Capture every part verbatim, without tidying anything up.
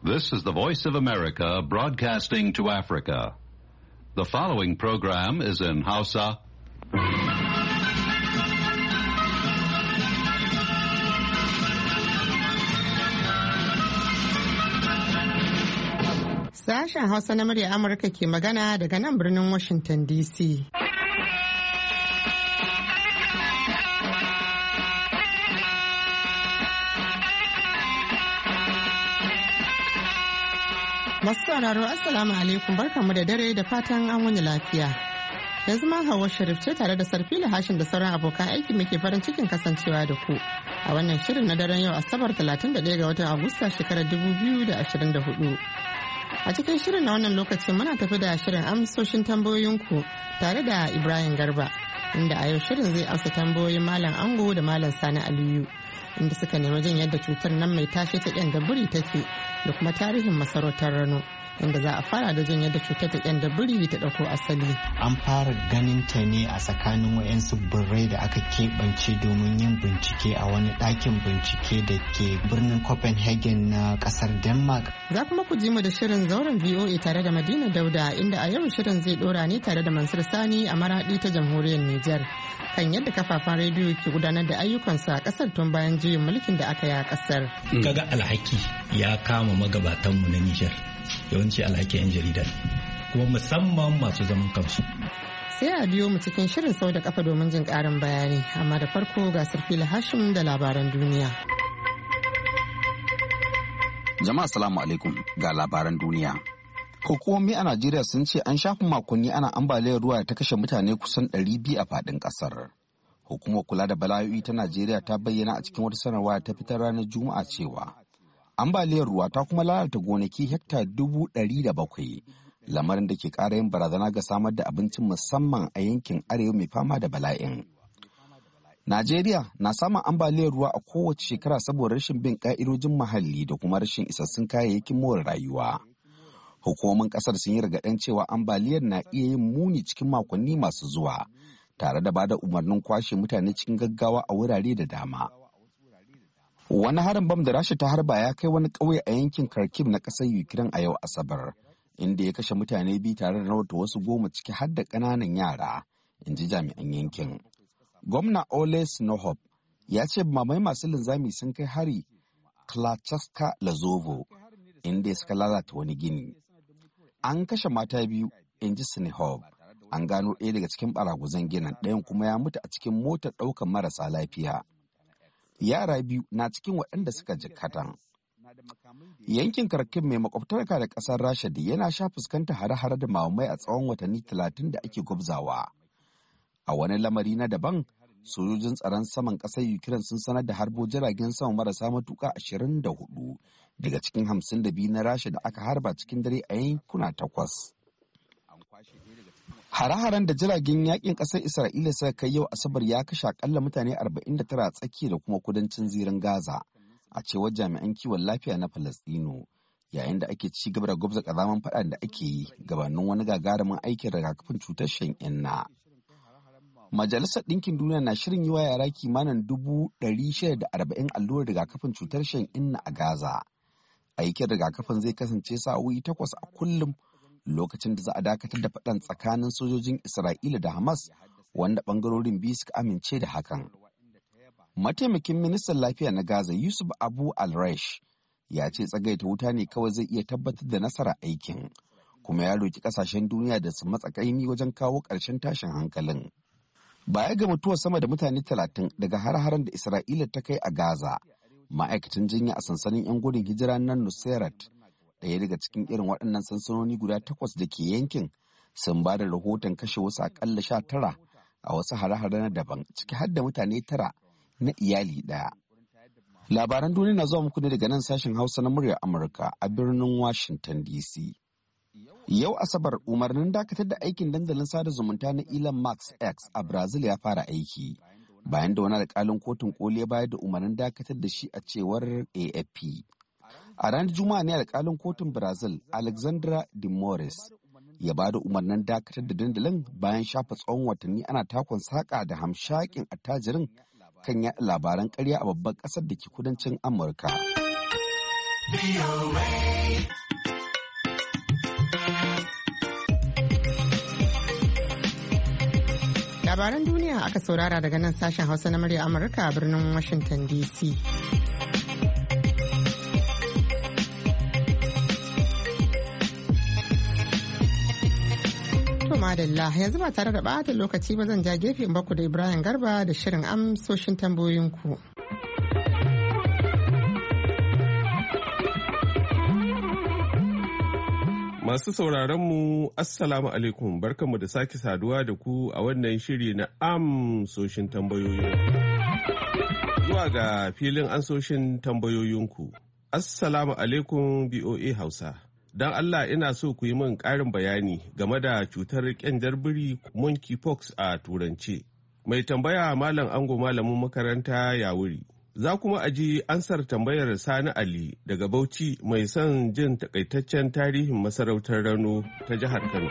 This is the Voice of America broadcasting to Africa. The following program is in Hausa. Sashen Hausa na murya Amurka ke magana daga nan birnin Washington D C. Masu sauraro Assalamu alaikum, barkanmu da dare da fatan an wani lafiya. Yanzu ma Hauwa Sharif ce tare da Sarfila Hashin da sauran abokan aiki muke farin cikin kasancewa da ku a wannan shirin na daren yau Asabar talatin da ɗaya ga watan Agusta shekarar dubu biyu da ashirin da hudu. A cikin shirin na wannan lokacin muna tafi da shirin amsoshin tambayoyinku tare da Ibrahim Garba, inda a yau shirin zai amsa tambayoyin Malam Ango da Malam Sani Aliyu, inda suka nemi jin yadda cutar nan mai tashe ta ƙyandabiri take da kuma tarihin masarautar Rano, inda za a fara da jin yadda cutar ta ƙyandabiri ta ɗauko asali. An fara ganin ta ne a tsakanin wayansu birrai da aka keɓance domin yin bincike a wani ɗakin bincike da ke birnin Copenhagen na ƙasar Denmark. Za kuma ku ji mu da shirin zauren V O A tare da Madina Dauda, inda a yau shirin zai ɗora ne tare da Mansur Sani a Maraɗi ta jamhuriyar Nijar kan yadda kafafen rediyo ke gudanar da ayyukansu a ƙasar tun bayan juyin mulkin da aka yi a ƙasar. Kaga alhaki ya kama magabatanmu na Nijar. Yawanci alhaki 'yan jarida kuma musamman masu zaman kansu. Sai a biyo mu cikin shirin sau da kafa domin jin karin bayani, amma da farko ga Sarfila Hashim da labaran duniya. Jama'a salamu alaikum ga labaran duniya. Hukumomi a Najeriya sun ce an shafi makonni ana ambaliyar ruwa da ta kashe mutane kusan ɗari biyu a faɗin ƙasar. Hukumar kula da bala'o'i ta Najeriya ta bayyana a cikin wata sanarwa ta fitar ranar Juma'a cewa ambaliyar ruwa ta kuma lalata gonaki hekta dubu ɗari da bakwai, lamarin da ke ƙara yin barazana ga samar da abincin musamman a yankin arewa mai fama da bala'in. Najeriya na samun ambaliyar ruwa a kowace shekara saboda rashin bin ƙa'idojin muhalli da kuma rashin isassun kayayyakin more rayuwa. Hukumomin ƙasar sun yi gargaɗin cewa ambaliyar na iya yin muni cikin makonni masu zuwa, tare da bada umarnin kwashe mutane cikin gaggawa a wurare da dama. Wani harin bam da Rasha ta harba ya kai wani ƙauye a yankin Kharkiv na ƙasar Ukraine a yau Asabar, inda ya kashe mutane biyu tare da rawata wasu goma ciki har da ƙananan yara, in ji jami'an yankin. Gwamna Ole Snohob ya ce mamai masu linzami sun kai hari Klachaska Lazovo, inda ya suka lalata wani gini. An kashe mata biyu, in ji Snohob. An gano ɗaya daga cikin baraguzan ginin, ɗayan kuma ya mutu a cikin motar ɗaukar marasa lafiya. Yara biyu na cikin waɗanda suka jikkata. Yankin Kharkiv mai makwabtarka da ƙasar Rasha da yana sha fuskanta hare-hare da mamai a tsawon watanni talatin da ake gwabzawa. A wani lamari na daban, sojojin tsaron saman ƙasar Ukraine sun sanar da harbo jiragen sama marasa matuƙa ashirin da hudu daga cikin hamsin da biyu na Rasha da aka harba cikin dare a yankuna takwas. Hare-haren da jiragen yakin ƙasar Isra'ila suka kai yau Asabar ya kashe akalla mutane arba'in da tara a tsakiya da kuma kudancin zirin Gaza, a cewar jami'an kiwon lafiya na Falastinu, yayin da ake ci gaba da gwabza ƙazaman faɗan da ake yi gabanin wani gagarumin aikin rigakafin cutar shan inna. Majalisar Ɗinkin Duniya na shirin yi wa yara kimanin dubu ɗari shida da arba'in allurar rigakafin cutar shan inna a Gaza. Aikin rigakafin zai kasance sa'o'i takwas a kullum, lokacin da za a dakatar da faɗan tsakanin sojojin Isra'ila da Hamas, wanda ɓangarorin biyu suka amince da hakan. Mataimakin ministan lafiya na Gaza Yusuf Abu Al-Raish ya ce tsagaita wuta ne kawai zai iya tabbatar da nasarar aikin, kuma ya roki ƙasashen duniya da su matsa ƙaimi wajen kawo ƙarshen tashin hankalin. Baya ga mutuwar sama da mutane talatin daga har-haren da Isra'ila ta kai a Gaza, ma'aikatan jinya a sansanin 'yan gudun hijira na Nusairat, ɗaya daga cikin irin waɗannan sansanoni guda takwas da ke yankin, sun ba da rahoton kashe wasu akalla sha tara a wasu hare-hare na daban, ciki har da mutane tara na iyali ɗaya. Labaran duniya na zuwa muku ne daga nan sashen Hausa na muryar Amurka a birnin Washington D C. Yau Asabar, umarnin dakatar da aikin dandalin sada zumunta na Elon Musk X a Brazil ya fara aiki, bayan da wani alƙalin kotun koli ya bayar da umarnin dakatar da shi a cewar A F P. A ranar Juma'a ne alƙalin kotun Brazil, Alexandra de Moraes, ya ba da umarnin dakatar da dandalin bayan shafa tsawon watanni ana takon saƙa da hamshakin attajirin kan yaɗa labaran ƙarya a babban ƙasar da ke kudancin Amurka. Labaran duniya aka saurara daga nan sashen Hausa na murya Amurka a birnin Washington D C. Madalla yanzu ba tare da bata lokaci ba zan ja gefe in baku da Ibrahim Garba da shirin amsoshin tambayoyinku. Masu sauraronmu, Assalamu alaikum, barkanmu da sake saduwa da ku a wannan shiri na amsoshin tambayoyin. Zuwa ga filin ansoshin tambayoyinku. Assalamu alaikum B O A Hausa. Don Allah ina so ku yi min ƙarin bayani game da cutar ƙyandar biri monkeypox a turance. Mai tambaya Malam Ango malamin makaranta ya wuri. Za kuma aji ansar tambayar Sani Ali daga Bauchi mai son jin takaitaccen tarihin masarautar Rano ta jihar Kano.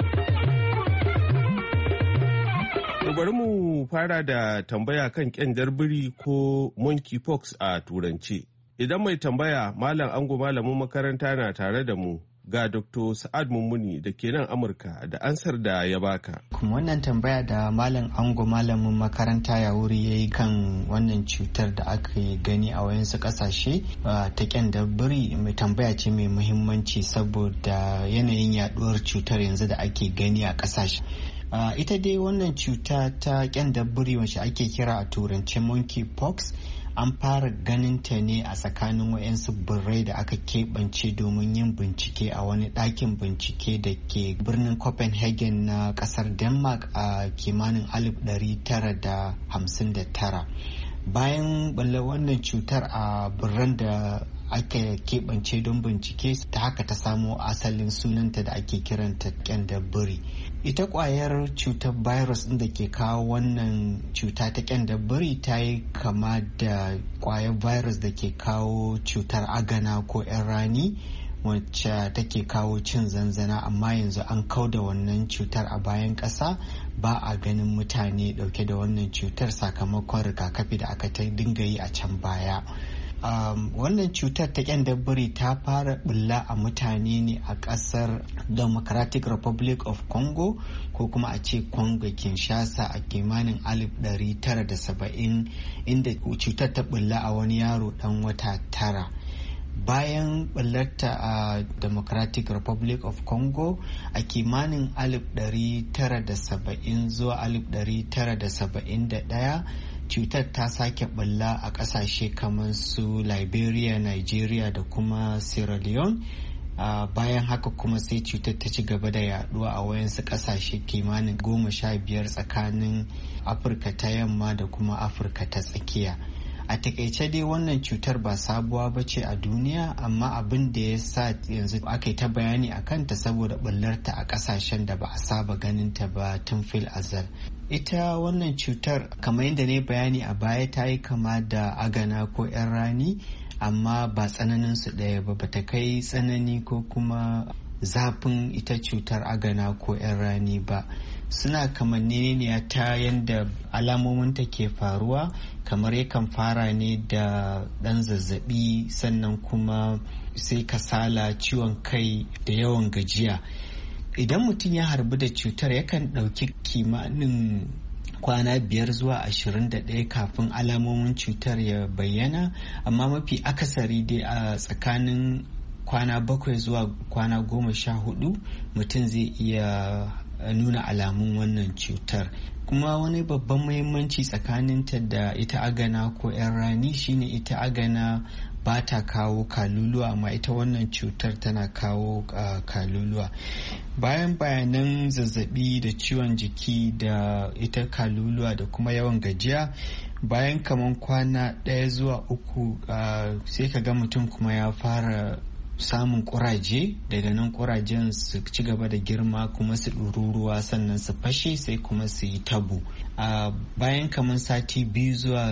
Bari mu fara da tambaya kan ƙyandar biri ko monkeypox a turance. Idan mai tambaya Malam Ango malamin makaranta na tare da mu, ga Doktor Sa'ad Mummuni da ke nan Amurka da ansar da ya baka. Kuma wannan tambaya da Malam Ango malamin makaranta ya wuri ya yi kan wannan cutar da aka gani a wayansu kasashe ta ƙyandar biri, mai tambaya ce mai muhimmanci saboda yanayin yaduwar cutar yanzu da ake gani a kasashe. Uh, ita dai wannan cuta ta ƙyandar biri wacce ake kira a turance monkeypox an fara ganin ta ne a tsakanin wayansu birrai da aka keɓance domin yin bincike a wani ɗakin bincike da ke birnin Copenhagen na ƙasar Denmark a kimanin alif ɗari tara da hamsin da tara. Bayan ɓallar wannan cutar a birran da aka keɓance don bincike, ta haka ta samo asalin sunanta da ake kiranta ƙyandar biri. Ita ƙwayar cutar virus ɗin da ke kawo wannan cuta ta ƙyandar biri ta yi kama da ƙwayar virus da ke kawo cutar agana ko 'yan rani wacce take kawo cin zanzana, amma yanzu an kauda wannan cutar a bayan ƙasa, ba a ganin mutane ɗauke da wannan cutar sakamakon rigakafi da aka ta dinga yi a can baya. Um, wannan cutar ta ƙyandar biri ta fara bulla a mutane ne a ƙasar Democratic Republic of Congo ko kuma a ce Congo Kinshasa a kimanin alif ɗari tara da saba'in, inda cutar ta bulla a wani yaro ɗan wata tara. Bayan ɓullarta a Democratic Republic of Congo a kimanin alif ɗari tara da saba'in zuwa alif ɗari tara da saba'in da ɗaya, cutar ta sake bulla a ƙasashe kamar su Liberia, Nigeria da kuma Sierra Leone. Uh, bayan haka kuma sai cutar ta ci gaba da yaduwa a wayansu ƙasashe kimanin goma sha biyar tsakanin Afirka ta yamma da kuma Afirka ta tsakiya. A takaice dai wannan cutar ba sabuwa ba ce a duniya, amma abin da ya sa yanzu aka yi ta bayani a kanta saboda bullarta a kasashen da ba a saba ganin ta ba tun fil azal. Ita wannan cutar kamar yadda ne bayani a baya ta yi kama da agana ko 'yan rani, amma ba tsananin su ɗaya ba, bata kai tsanani ko kuma zafin ita cutar agana ko 'yan rani ba. Suna kamanneniya ta yadda alamominta ke faruwa, kamar yakan fara ne da ɗan zazzabi, sannan kuma sai kasala, ciwon kai da yawan gajiya. Idan mutum ya harbu da cutar yakan ɗauki kimanin kwana biyar zuwa ashirin da ɗaya kafin alamomin cutar ya bayyana, amma mafi akasari dai a tsakanin kwana bakwai zuwa kwana goma sha hudu mutum zai iya nuna alamun wannan cutar. Kuma wani babban muhimmanci tsakaninta da ita agana ko 'yan rani shine ita agana ba ta kawo kaluluwa, amma ita wannan cutar tana kawo uh, kaluluwa. Bayan bayanan zazzabi da ciwon jiki da ita kaluluwa da kuma yawan gajiya, bayan kaman kwana ɗaya zuwa uku uh, sai ka ga mutum kuma ya fara samun kuraje. Daga nan kurajen su ci gaba da girma kuma su ɗururuwa, sannan su fashe sai kuma su yi tabo. A bayan kamar sati biyu zuwa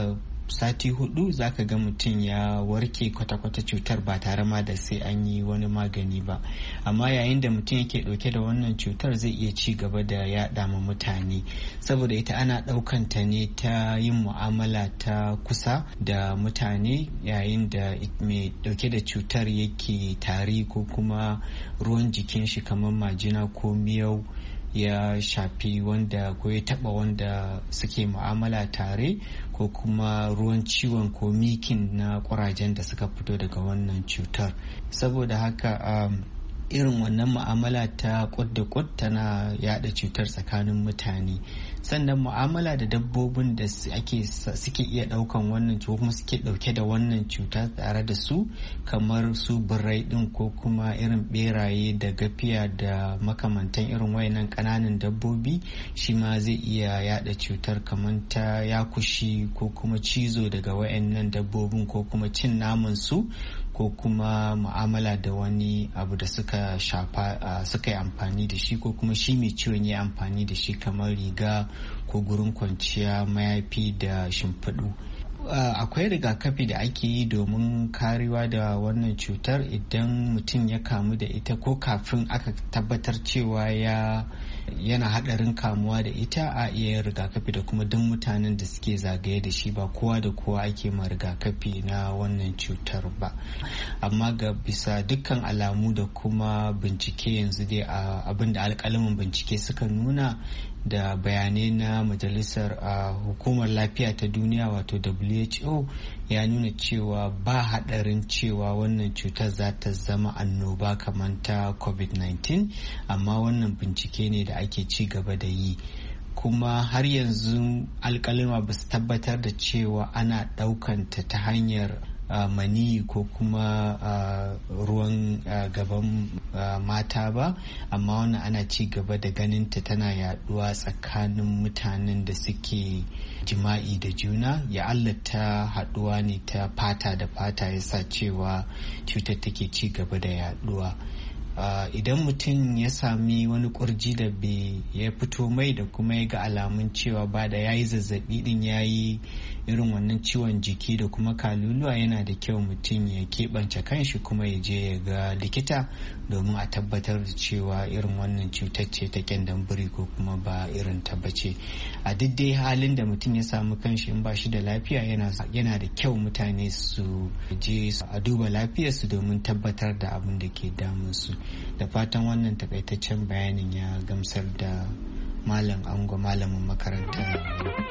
sati hudu zaka ga mutum ya warke kwata-kwata cutar ba tare ma da sai an yi wani magani ba. Amma yayin da mutum yake dauke da wannan cutar zai iya ci gaba da yaɗa ma mutane, saboda ita ana ɗaukan ta ne ta yin mu'amala ta kusa da mutane yayin da mai dauke da cutar yake tari ko kuma ruwan jikin shi kamar majina ko miyau ya shafi wanda ko ya taba wanda suke mu'amala tare, ko kuma ruwan ciwon ko mikin na kurajen da suka fito daga wannan cutar. Saboda haka um, irin wannan mu'amala ta kud da kud tana yada cutar tsakanin mutane. Sannan mu'amala da dabbobin da ake suke iya daukan wannan cuta kuma suke dauke da wannan cuta tare da su, kamar su birrai din ko kuma irin beraye da gafiya da makamantan irin wayannan kananan dabbobi, shi ma zai iya yada cutar kamar ta yakushi ko kuma cizo daga wayannan dabbobin ko kuma cin naman su ko kuma mu'amala da wani abu da suka shafa uh, suka yi amfani da shi ko kuma shi mai ciwon ya amfani da shi kamar riga ko gurin kwanciya, mayafi da shimfiɗu. Uh, akwai rigakafi da ake yi domin karewa da wannan cutar idan mutum ya kamu da ita ko kafin aka tabbatar cewa ya yana hadarin kamuwa da ita, a iya yin rigakafi da kuma duk mutanen da suke zagaye da shi. Ba kowa da kowa ake ma rigakafi na wannan cutar ba, amma ga bisa dukkan alamu da kuma bincike yanzu dai abin da alƙalamin bincike suka nuna da bayanai na majalisar uh, hukumar lafiya ta duniya wato W H O ya nuna cewa ba hadarin cewa wannan cutar za ta zama annoba kamar ta covid nineteen, amma wannan bincike ne da ake ci gaba da yi. Kuma har yanzu alkalima ba su tabbatar da cewa ana ɗaukanta ta hanyar Uh, mani ko kuma uh, ruwan uh, gaban uh, mata ba, amma wannan ana ci gaba da ganin ta tana yaduwa tsakanin mutanen da suke jima'i da juna. Ya Allah ta haduwa ne ta fata da fata yasa cewa cutar take ci gaba da yaduwa. Uh, idan mutum ya sami wani kurji da bai ya fito mai da kuma ya ga alamun cewa ba da yayi zazzabi din yayi irin wannan ciwon jiki da kuma kaluluwa, yana da kyau mutum ya keɓance kanshi kuma ya je ya ga likita domin a tabbatar da cewa irin wannan cutar ce ta ƙyandan biri ko kuma ba irin ta bace. A duk dai halin da mutum ya samu kanshi in ba shi da lafiya, yana yana da kyau mutane su je a duba lafiyarsu domin tabbatar da abin da ke damun su. Da fatan wannan takaitaccen bayanin ya gamsar da malam ango, malamin makaranta.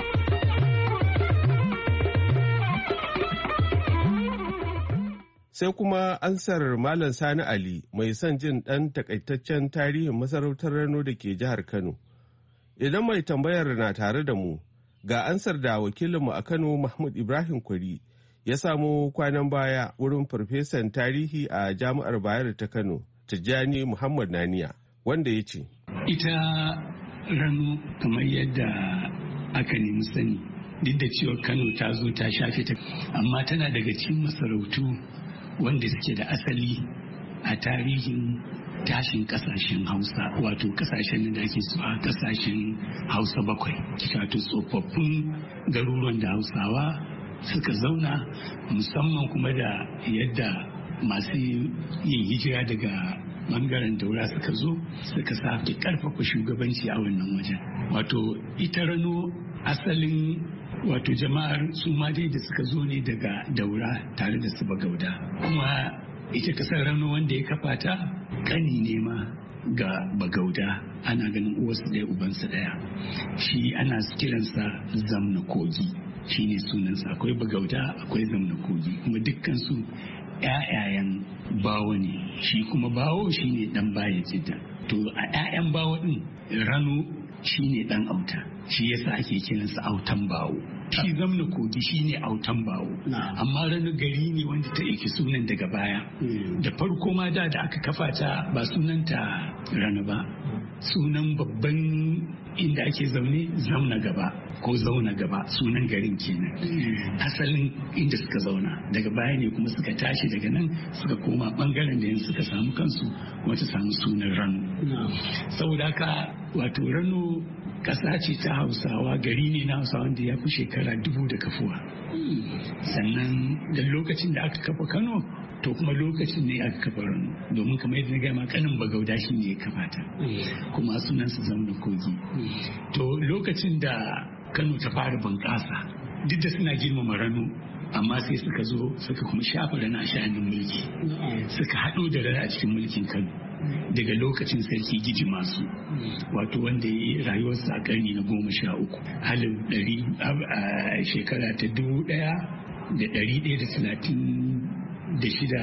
Sai kuma ansar Malam Sani Ali mai son jin ɗan takaitaccen tarihin masarautar Rano da ke jihar Kano. Idan mai tambayar na tare da mu, ga ansar da wakilinmu a Kano Mahmud Ibrahim Kwari ya samu kwanan baya wurin farfesan tarihi a Jami'ar Bayero ta Kano, Tijjani Muhammad Naniya, wanda ya ce, Ita Rano kamar yadda aka nemi sani, duk da cewa Kano ta zo ta shafe ta, amma tana daga cikin masarautu wanda suke da asali a tarihin tashin kasashen Hausa, wato kasashen da ake so a kasashen Hausa bakwai, wato tsofaffin garuruwan da Hausawa suka zauna, musamman kuma da yadda masu yin hijira daga bangaren Daura suka zo suka sake karfafa shugabanci a wannan wajen. Wato ita Rano asalin wato jama'ar su ma dai da suka zo ne daga Daura tare da su Bagauda, kuma ita kasar Rano wanda ya kafa ta kani ne ma ga Bagauda, ana ganin uwarsu ɗaya ubansu ɗaya. Shi ana kiransa Zamna Kogi, shi ne sunansa. Akwai Bagauda akwai Zamna Kogi, kuma dukkansu ‘ya'yayen Bawo ne. Shi kuma Bawo shi ne ɗan Baya Jidda. To a ‘ya'yan Bawo ɗin Rano shi ne ɗan Auta, shi yasa ake kiransa Autan Bawo. Shi Zamna Kogi shi ne Autan Bawo, amma Rano gari ne wanda ta ɗauki sunan daga baya. Da farko ma da da aka kafa ta ba sunanta Rano ba, sunan babban inda ake zaune zauna gaba ko zauna gaba sunan garin kenan asalin inda suka zauna. Daga baya ne kuma suka tashi daga nan suka koma bangaren da yanzu suka samu kansu kuma ta samu sunan Rano. Saboda haka wato Rano ƙasa ce ta Hausawa, gari ne na Hausawa wanda ya fi shekara dubu da kafuwa. Sannan da lokacin da aka kafa Kano to kuma lokacin ne aka kafa Rano, domin kamar yadda na gama kanin Bagauda shi ne ya kafa ta kuma sunan su Zauna Kogi. To lokacin da Kano ta fara bunƙasa duk da suna girmama Rano amma sai suka zo suka kuma shafa Rano a sha'anin mulki, suka haɗo da Rano a cikin mulkin Kano daga lokacin sarki Giji Masu, wato wanda ya yi rayuwarsa a ƙarni na goma sha uku halin ɗari a shekara ta dubu ɗaya da ɗari ɗaya da talatin da shida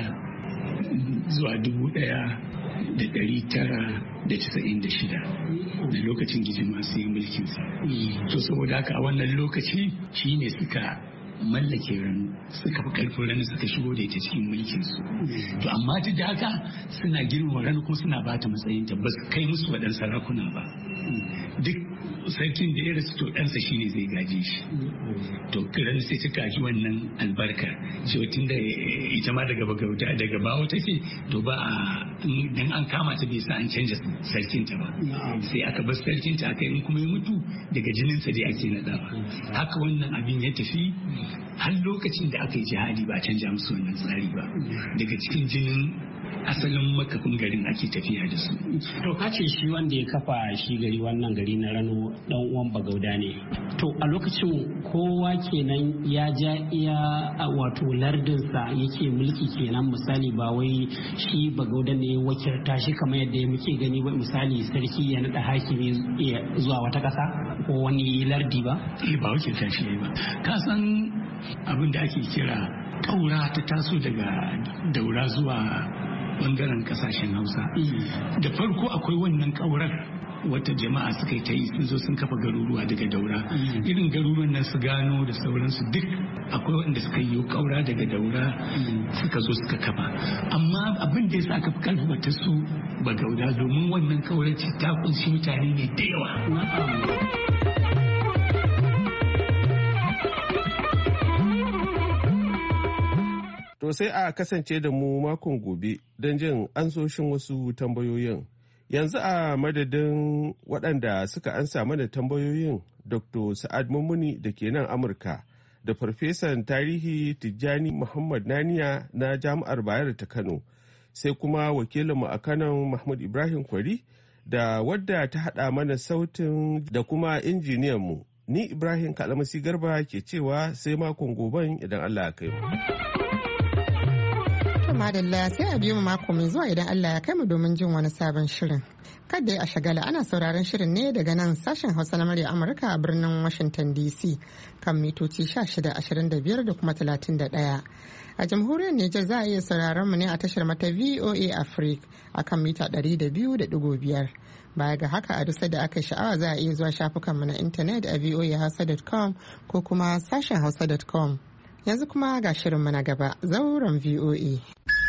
zuwa dubu ɗaya da ɗari tara da casa'in da shida da lokacin Giji Masu yi mulkinsa. To saboda haka a wannan lokaci shi ne suka mallake Rano, suka fi karfin Rano, suka shigo da ita cikin mulkin su. To amma duk da haka suna girmama Rano kuma suna bata matsayin ta, ba su kai musu waɗannan sarakuna ba. Duk sarkin da ya rasu to ɗansa shine zai gaje shi. To Rano sai ta gaji wannan albarka, cewa tun da ita ma daga Bagauda daga bawo take, to ba a dan an kama ta bai sa an canja sarkin ta ba. Sai aka bar sarkin ta aka yi kuma ya mutu daga jinin sa dai ake nadawa. Haka wannan abin ya tafi har lokacin da aka yi jihadi ba a canja musu wannan tsari ba, daga cikin jinin asalin makafin garin ake tafiya da su. To kace shi wanda ya kafa shi gari wannan gari na Rano dan uwan Bagauda ne. To a lokacin kowa kenan ya ja iya wato lardinsa yake mulki kenan, misali ba wai shi Bagauda ne wakilta shi kamar yadda muke gani ba, misali sarki ya nada hakimi zuwa wata kasa ko wani lardi ba? Eh ba wakilta shi ba. Ka san abin da ake kira ƙaura ta taso daga Daura zuwa bangaren kasashen Hausa. Da farko akwai wannan ƙaurar wata jama'a suka yi ta yi, sun zo sun kafa garuruwa daga Daura. Irin garuruwan nan su Gano da sauransu duk akwai wanda suka yi ƙaura daga Daura suka zo suka kafa. Amma abin da ya sa aka fi karfafa ta su Bagauda domin wannan ƙaurar ta kunshi mutane ne da yawa. To sai a kasance da mu makon gobe don jin ansoshin wasu tambayoyin. Yanzu a madadin waɗanda suka ansa mana tambayoyin Doctor Sa'ad Mummuni da ke nan Amurka da Farfesan Tarihi Tijjani Muhammad Naniya na Jami'ar Bayero ta Kano, sai kuma wakilinmu a Kano Mahmud Ibrahim Kwari da wadda ta haɗa mana sautin da kuma injiniyanmu. Ni Ibrahim Kalamasi Garba ke cewa sai makon goben idan Allah ya kai mu. Madalla sai a biyo mu mako mai zuwa idan Allah ya kai mu domin jin wani sabon shirin. Kada a shagala, ana sauraron shirin ne daga nan sashen Hausa na murya Amurka a birnin Washington D C kan mitoci shida ashirin da biyar da kuma talatin da ɗaya. A jamhuriyar Nijar za a iya sauraron mu ne a tashar mata V O A Africa a kan mita ɗari da biyu da ɗigo biyar. Baya ga haka a duk da aka sha'awa za a iya zuwa shafukanmu na intanet a voa hausa dot com ko kuma sashen hausa dot com. Yanzu kuma ga shirinmu na gaba, zauren V O A.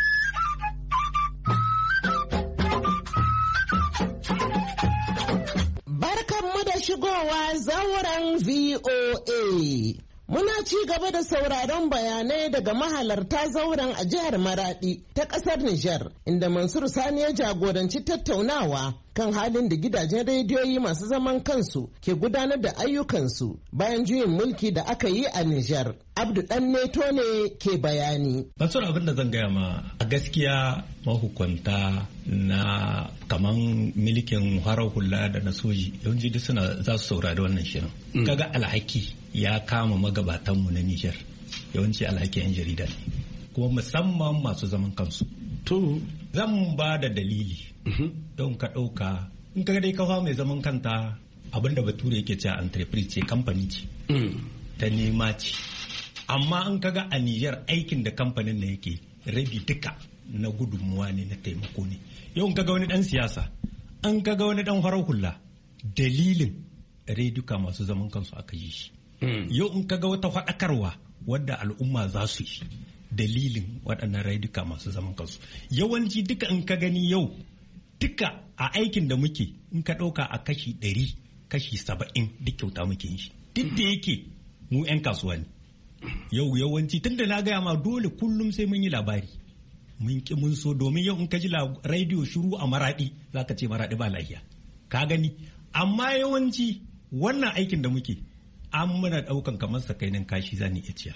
Barkanmu da shigowa zauren V O A. Muna ci gaba da sauraron bayanai daga mahalarta zauren a jihar Maradi ta ƙasar Nijar, inda Mansur Sani ya jagoranci tattaunawa kan halin da gidajen rediyoyi masu zaman kansu ke gudanar da ayyukansu bayan juyin mulki da aka yi a Nijar. Abdu Dan Neto ne ke bayani. Mansur, abin da zan gaya ma a gaskiya mahukunta na kaman milikin harar hula da na soji yawanci duk suna za su saurari wannan shirin. Kaga alhaki ya kama magabatanmu na Nijar, yawanci alhaki 'yan jarida ne, kuma musamman masu zaman kansu. To zan ba da dalili don ka ɗauka in ka dai kafa mai zaman kanta, abinda bature yake cewa entreprise ce, kamfani ce ta nema ce, amma in kaga a Nijar aikin da kamfanin na yake rabi duka na gudunmuwa ne, na taimako ne. Yau in kaga wani dan siyasa, an kaga wani dan farar hula, dalilin reduka masu zaman kansu aka yi shi. Yau in kaga wata faɗakarwa wadda al'umma za su yi, dalilin waɗannan reduka masu zaman kansu. Yawanci duka in ka gani yau duka a aikin da muke in ka ɗauka a kashi ɗari kashi saba'in duk kyauta muke yin shi duk da yake mu 'yan kasuwa ne yau yawanci tunda na gaya ma dole kullum sai mun yi labari mun ki mun so domin yau in ka ji rediyo shiru a Maradi za ka ce Maradi ba lafiya ka gani amma yawanci wannan aikin da muke an muna daukan kamar sakainin kashi za ni iya ciya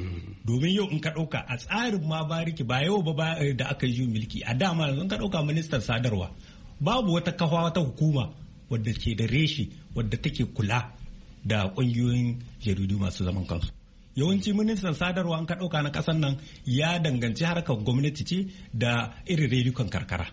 domin yau in ka dauka a tsarin ma bariki ba yau ba da aka yi mulki a dama in ka dauka ministan sadarwa babu wata kafa wata hukuma wadda ke da reshe wadda take kula da kungiyoyin jaridu masu zaman kansu yawanci ministan sadarwa an ka dauka na kasan nan ya danganci harkar gwamnati ce da irin rediyon karkara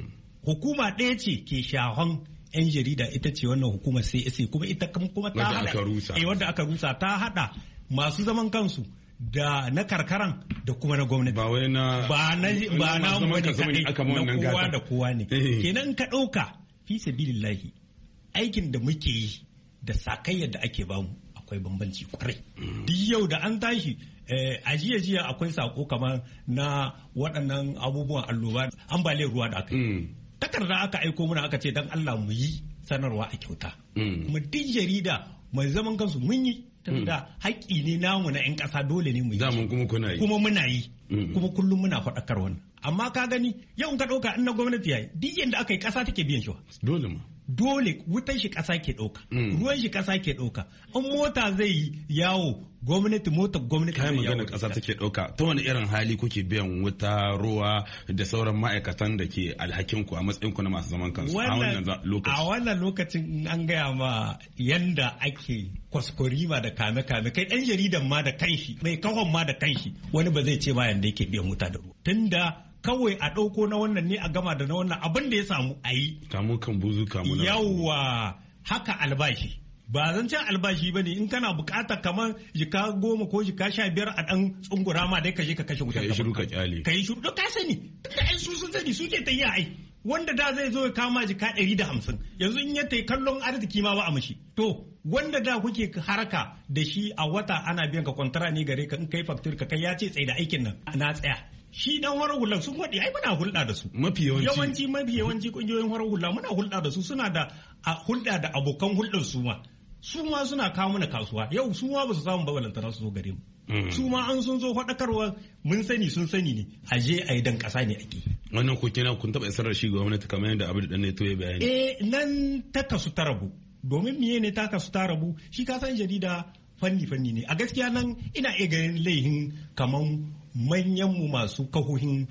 hukuma ɗaya ce ke shahon 'yan jarida ita ce wannan hukumar C S A kuma ita kuma ta hada eh wanda aka rusa ta hada masu zaman kansu da na karkaran da kuma na gwamnati ba wai na ba na ba na wani kadai na kowa da kowa ne kenan ka dauka fi sabilillahi aikin da muke yi da sakayyar da ake bamu akwai bambanci kwarai duk yau da an tashi a jiya jiya akwai sako kamar na waɗannan abubuwan alloba ambaliyar ruwa da aka yi takarda aka aiko mana aka ce dan Allah mu yi sanarwa a kyauta kuma duk jarida mai zaman kansu mun yi tunda haƙƙi ne namu na 'yan ƙasa dole ne mu yi kuma kuna yi kuma muna yi kuma kullum muna faɗakar wannan amma ka gani yau in ka ɗauka in na gwamnati yayi duk yanda aka yi ƙasa take biyan shi dole ma dole wutan shi ƙasa ke ɗauka ruwan shi ƙasa ke ɗauka in mota zai yi yawo gwamnati mota gwamnati kai magana ƙasa take ɗauka ta wani irin hali kuke biyan wuta ruwa da sauran ma'aikatan da ke alhakin ku a matsayin ku na masu zaman kansu a wannan lokaci a wannan lokacin an gaya ma yanda ake kwaskwarima da kame kame kai ɗan jaridan ma da kanshi mai kawon ma da kanshi wani ba zai ce ma yanda yake biyan wuta da ruwa tunda kawai a ɗauko na wannan ne a gama da na wannan abin da ya samu a yi. Kamu kan buzu kamu na. Yawwa haka albashi. Ba zan can albashi ba ne in kana bukata kamar jika goma ko jika sha biyar a ɗan tsungura ma dai ka je ka kashe wutar. Ka yi shiru ka kyale. Ka yi shiru ka sani. Tunda ai su sun sani suke ta yi ai. Wanda da zai zo ya kama jika ɗari da hamsin yanzu in ya ta kallon arziki ma ba a mashi. To wanda da kuke haraka da shi a wata ana biyan ka kwantara ne gare ka in kai faktur ka kai ya ce tsaye da aikin nan na tsaya. Shi dan warar hula sun faɗi ai muna hulɗa da su. Mafi yawanci. Yawanci mafi yawanci kungiyoyin warar hula muna hulɗa da su suna da hulɗa da abokan hulɗar su ma. Su ma suna kawo mana kasuwa yau su ma ba su samu babalantana su zo gare mu. Su ma an sun zo faɗakarwa mun sani sun sani ne a je a yi dan ƙasa ne ake. Wannan ko kina kun taɓa isar da shi gwamnati kamar yadda abu da ɗan ne to ya bayani. Eh nan ta kasu ta rabu domin miye ne ta kasu ta rabu shi ka san jarida fanni fanni ne a gaskiya nan ina iya ganin laihin kaman manyanmu masu kahohin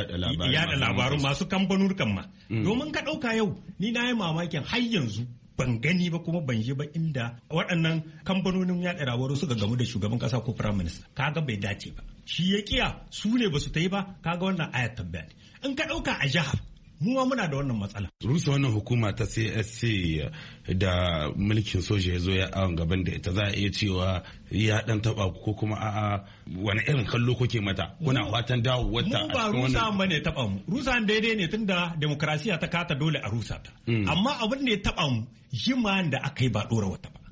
yada labaru masu kamfanurkan ma domin ka ɗauka yau ni na yi mamakin har yanzu ban gani ba kuma ban yi ba inda waɗannan kamfanonin yada labaru suka gamu da shugaban ƙasa ko firayim minista kaga bai dace ba shi ya kiya su ne ba su ta yi ba kaga wannan ayat tabbaya in ka ɗauka a jiha mu ma muna da wannan matsala. Rusa wannan hukuma ta C S C da mulkin soja ya zo ya awon gaban da ita za a iya cewa ya dan taba ko kuma a'a wani irin kallo kuke mata kuna fatan dawo wata mu ba rusa ba ne taba mu rusa daidai ne tunda demokrasiya ta kata dole a rusa ta amma abin da ya taba mu jiman da aka yi ba dora wata ba.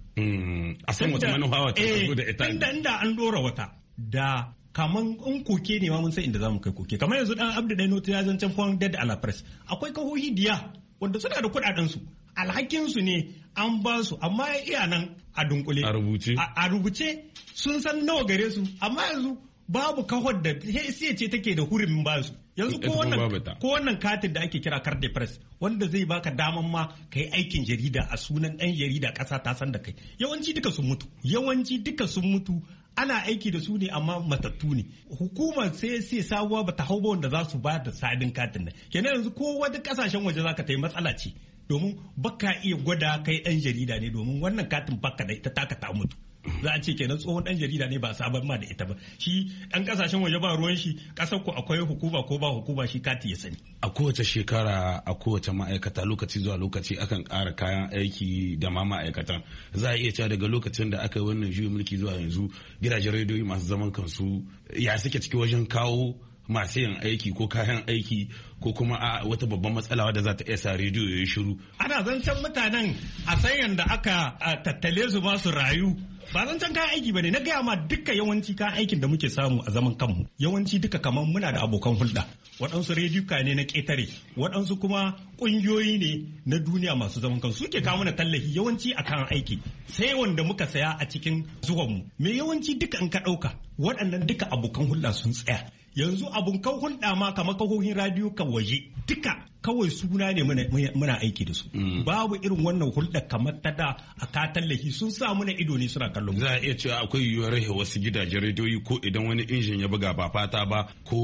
A san wata manufa wata da ita. Inda inda an dora wata da kaman in koke ne ma mun san inda zamu kai koke kamar yanzu dan Abdu Dai Noto ya zancen fon dead ala press akwai kahohi diya wanda suna da kudaden su alhakin su ne an ba su amma iya nan a dunkule a rubuce a rubuce sun san nawa gare su amma yanzu babu kahon da sai ce take da hurumin ba su yanzu ko wannan ko wannan katin da ake kira carte press wanda zai baka daman ma kai aikin jarida a sunan dan jarida kasa ta san da kai yawanci duka sun mutu yawanci duka sun mutu ana aiki da su ne amma matattu ne hukumar sai sai sabuwa bata hau ba wanda za su ba da sadin katin nan kenan yanzu ko wani kasashen waje zaka ta yi matsala ce domin baka iya gwada kai dan jarida ne domin wannan katin baka da ita taka ta mutu za a ce kenan tsohon dan jarida ne ba sabon ma da ita ba shi dan kasashen waje ba ruwan shi kasar ku akwai hukuma ko ba hukuma shi kati ya sani a kowace shekara a kowace ma'aikata lokaci zuwa lokaci akan ƙara kayan aiki da ma ma'aikatan za a iya cewa daga lokacin da aka yi wannan juyin mulki zuwa yanzu gidajen rediyoyi masu zaman kansu ya suke ciki wajen kawo masu yin aiki ko kayan aiki ko kuma a wata babban matsala wadda za ta iya sa rediyo ya yi shiru. Ana zancen mutanen a san yadda aka tattale su masu rayu ba zan can kayan aiki bane na gaya ma duka yawanci kayan aikin da muke samu a zaman kanmu yawanci duka kamar muna da abokan hulɗa waɗansu rediyoka ne na ƙetare waɗansu kuma ƙungiyoyi ne na duniya masu zaman kansu suke kawo mana tallafi yawanci a kayan aiki sai wanda muka saya a cikin zuwanmu me yawanci duka in ka ɗauka waɗannan duka abokan hulɗa sun tsaya yanzu abokan hulɗa ma kamar kahohin radiyo kan waje duka kawai suna ne muna aiki da su babu irin wannan hulɗa kamar ta da a ka tallafi sun sa muna ido ne suna kallon za a iya cewa akwai yiwuwar rahe wasu gidajen rediyoyi ko idan wani injin ya buga ba fata ba ko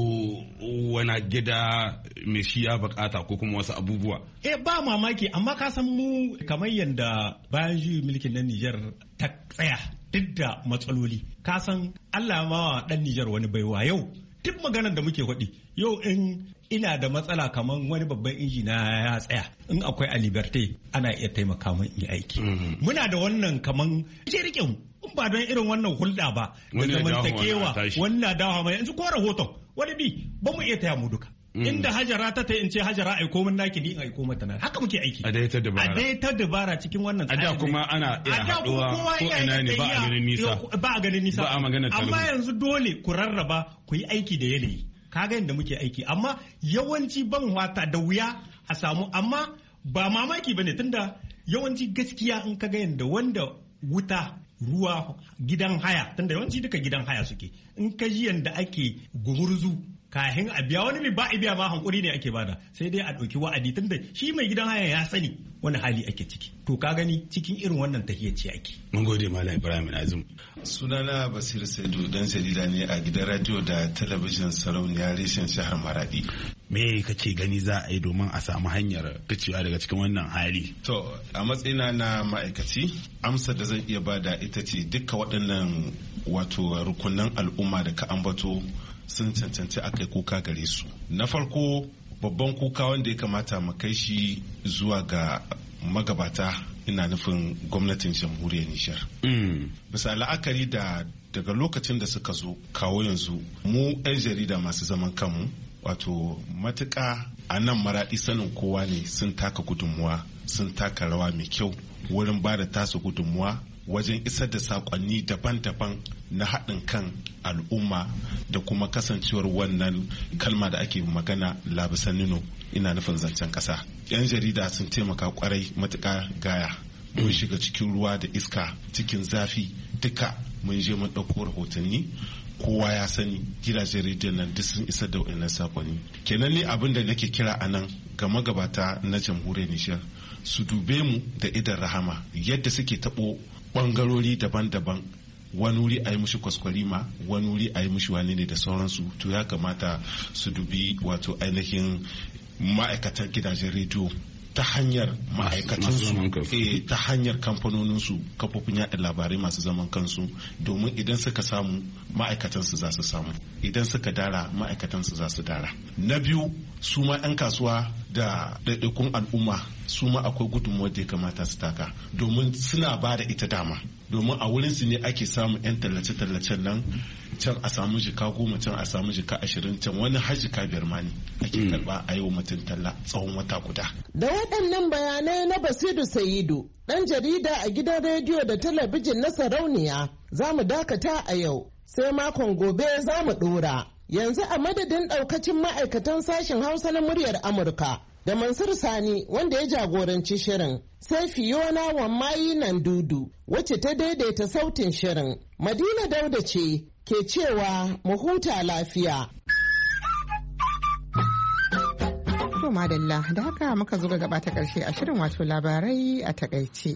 wani gida mai shi ya bukata ko kuma wasu abubuwa eh ba mamaki amma ka san mu kamar yadda bayan juyin mulkin na Nijar ta tsaya duk da matsaloli ka san Allah ma wa dan Nijar wani baiwa yau duk maganar da muke faɗi yau in ina da matsala kamar wani babban inji na ya tsaya in akwai a liberté ana iya taimaka min in aiki muna da wannan kamar shirikin in ba don irin wannan hulɗa ba da zamantakewa wannan dawa mai yanzu ko rahoton wani bi ba mu iya taya mu duka inda hajara ta ta in ce hajara aiko min naki ni in aiko mata nan haka muke aiki a dai ta dabara a dai ta dabara cikin wannan tsari a da kuma ana iya haɗuwa ko ina ne ba a ganin nisa ba a ganin nisa ba a magana talabijin amma yanzu dole ku rarraba ku yi aiki da yanayi kaga yadda muke aiki amma yawanci ban wata da wuya a samu amma ba mamaki bane tunda yawanci gaskiya in kaga yadda wanda wuta ruwa gidan haya tunda yawanci duka gidan haya suke in ka ji yadda ake gumurzu kahin a biya wani ba a biya ma hankuri ne ake bada sai dai a ɗauki wa'adi tunda shi mai gidan haya ya sani wani hali ake ciki to ka gani cikin irin wannan tafiya ce ake. Mun gode Malam Ibrahim Azum. Sunana Basiru Saidu dan jarida ne a gidan radio da talabijin Sarauniya reshen shahar Maradi. Me kake gani za a yi domin a samu hanyar ficewa daga cikin wannan hali? To a matsayina na ma'aikaci amsar da zan iya bada ita ce dukkan waɗannan wato rukunan al'umma da ka ambato sun cancanci a kai kuka gare su. Na farko babban kuka wanda ya kamata mu kai shi zuwa ga magabata ina nufin gwamnatin jamhuriyar Nijar. Mm. Bisa la'akari da daga lokacin da suka zo kawo yanzu mu 'yan jarida masu zaman kanmu wato matuƙa a nan maraɗi sanin kowa ne sun taka gudunmuwa sun taka rawa mai kyau wurin ba da tasu gudunmuwa wajen isar da sakonni daban-daban na haɗin kan al'umma da kuma kasancewar wannan kalma da ake magana labisan nino ina nufin zancen ƙasa. 'Yan jarida sun taimaka kwarai matuƙa gaya mun shiga cikin ruwa da iska cikin zafi duka mun je mun ɗauko rahotanni kowa ya sani gidajen rediyon nan duk sun isar da wa'annan sakonni. Kenan ne abin da nake kira a nan ga magabata na jamhuriyar Nijar su dube mu da idan rahama yadda suke taɓo bangarori daban-daban wani wuri a yi mushi kwaskwarima wani wuri a yi mushi wani ne da sauransu to ya kamata su dubi wato ainihin ma'aikatan gidajen rediyo ta hanyar ma'aikatansu eh, ta hanyar kamfanoninsu kafofin yaɗa labarai masu zaman kansu domin idan suka samu ma'aikatansu za su samu idan suka dara ma'aikatansu za su dara. Na biyu su ma 'yan kasuwa da ɗaiɗaikun al'umma su ma akwai gudunmuwar da ya kamata su taka domin suna ba da ita dama domin a wurinsu ne ake samun 'yan tallace-tallacen nan can a samu jika goma can a samu jika ashirin can wani har jika biyar ma ne ake karba a yi wa mutum talla tsawon wata guda. Da waɗannan bayanai na Basiru Sayidu ɗan jarida a gidan rediyo da talabijin na Sarauniya za mu dakata a yau sai makon gobe za mu ɗora. Yanzu a madadin ɗaukacin ma'aikatan sashen Hausa na muryar Amurka da Mansur Sani wanda ya jagoranci shirin sai Fiona Wammayi Nandudu wacce ta daidaita sautin shirin. Madina Dauda ce ke cewa mu huta lafiya. To madalla da haka muka zo ga gaba ta ƙarshe a shirin wato labarai a takaice.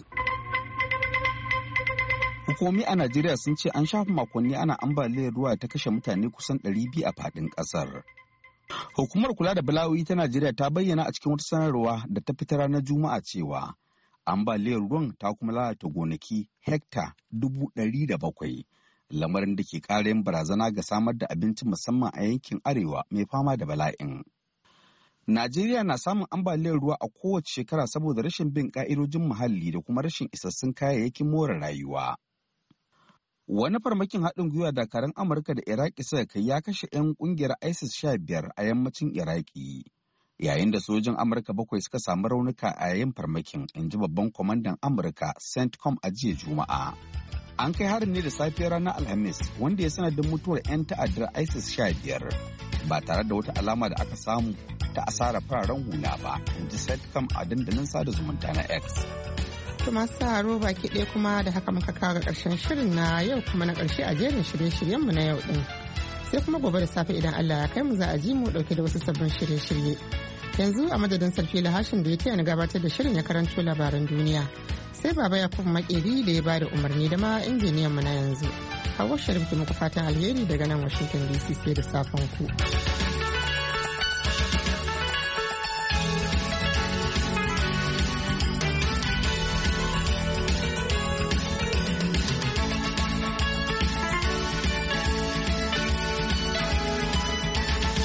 Hukumomi a Najeriya sun ce an shafa makonni ana ambaliyar ruwa ta kashe mutane kusan ɗari biyu a faɗin ƙasar. Hukumar kula da bala'o'i ta Najeriya ta bayyana a cikin wata sanarwa da ta fitar ranar Juma'a cewa ambaliyar ruwan ta kuma lalata gonaki hekta dubu ɗari da bakwai, lamarin da ke ƙara yin barazana ga samar da abinci musamman a yankin arewa mai fama da bala'in. Najeriya na samun ambaliyar ruwa a kowace shekara saboda rashin bin ƙa'idojin muhalli da kuma rashin isassun kayayyakin more rayuwa. Wani farmakin haɗin gwiwa dakarun Amurka da Iraki suka kai ya kashe 'yan ƙungiyar ISIS sha biyar a yammacin Iraki, yayin da sojin Amurka bakwai suka samu raunuka a yayin farmakin, in ji babban kwamandan Amurka CENTCOM a jiya Juma'a. An kai harin ne da safiyar ranar Alhamis wanda ya sanadin mutuwar 'yan ta'addar ISIS sha biyar ba tare da wata alama da aka samu ta asarar fararen hula ba, in ji Setcam a dandalin sada zumunta na X. To masu saharo baki ɗaya kuma da haka muka kawo ga ƙarshen shirin na yau kuma na ƙarshe a jerin shirye-shiryenmu na yau ɗin. Sai kuma gobe da safe idan Allah ya kai mu za a ji mu ɗauke da wasu sabbin shirye-shirye. Yanzu a madadin sarfi lahashin da ya taya ni gabatar da shirin ya karanto labaran duniya. Sai baba ya kuma makeri da ya bada umarni da ma injiniyan mu na yanzu. Hawwa Sharif muku fatan alheri daga nan Washington D C sai da safen ku.